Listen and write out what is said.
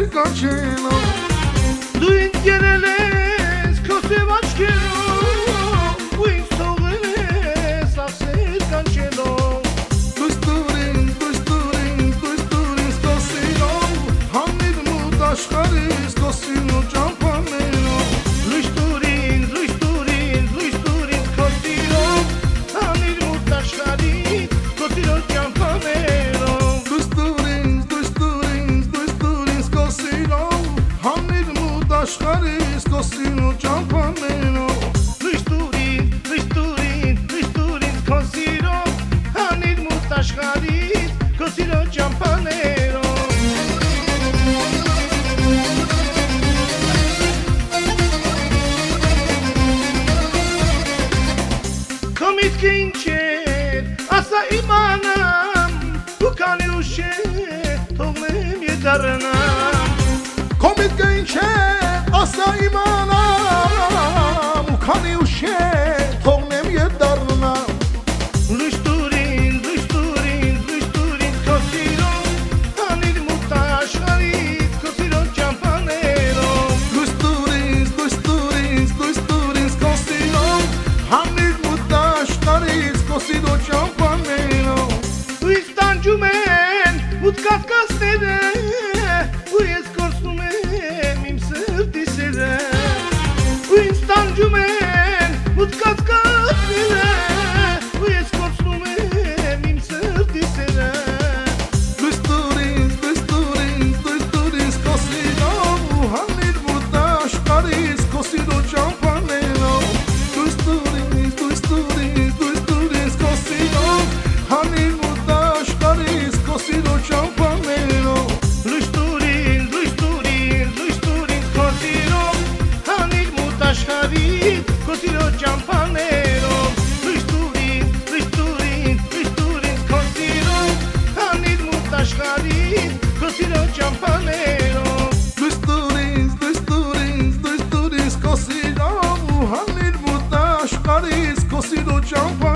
կանչելով Դու ինձ երել ես քո սև աչքերով ու ինձ թողել ես ասել կանչելով Դույս տուր ինձ քո սիրով հանիր մոտ աշխարհիս քո սիրո ճամփաներով Լույս տուր ինձ քո սիրով հանիր մոտ աշխարհից քո սիրո ճամփաներով Դույս տուր ինձ քո սիրով հանիր մոտ աշխարհիս քո սիրո ճամփաներով Լույս տուր ինձ քո սիրով հանիր մոտ աշխարհից քո սիրո ճամփաներով Քո միտքը ինչ է, ասա իմանամ ու քանի ուշ է, թողնեմ ետ դառնամ Քո միտքը ինչ է, ասա իմանամ ու քանի ուշ է, թողնեմ ետ դառնամ Լույս տուր ինձ քո սիրով հանիր մոտ աշխարհից քո սիրո ճամփաներով Դույս տուր ինձ քո սիրով հանիր մոտ աշխարհիս քո սիրո ճամփաներով Ու ինձ տանջում են մութ կասկածները ու ես կորցնում եմ իմ սրտի սերը Ու ինձ տանջում են մութ կասկածները ու ես կորցնում եմ իմ սրտի սերը Դույս տուր ինձ քո սիրով հանիր մոտ աշխարհիս քո սիրո ճամփաներով Դույս տուր ինձ քո սիրով հանիր մոտ աշխարհիս քո սիրո ճամփաներով Լույս տուր ինձ քո սիրով հանիր մոտ աշխարհից քո սիրո ճամփաներով Լույս տուր ինձ քո սիրով հանիր մոտ աշխարհից քո սիրո ճամփաներով Դույս տուր ինձ քո սիրով հանիր մոտ աշխարհիս քո սիրո ճամփաներով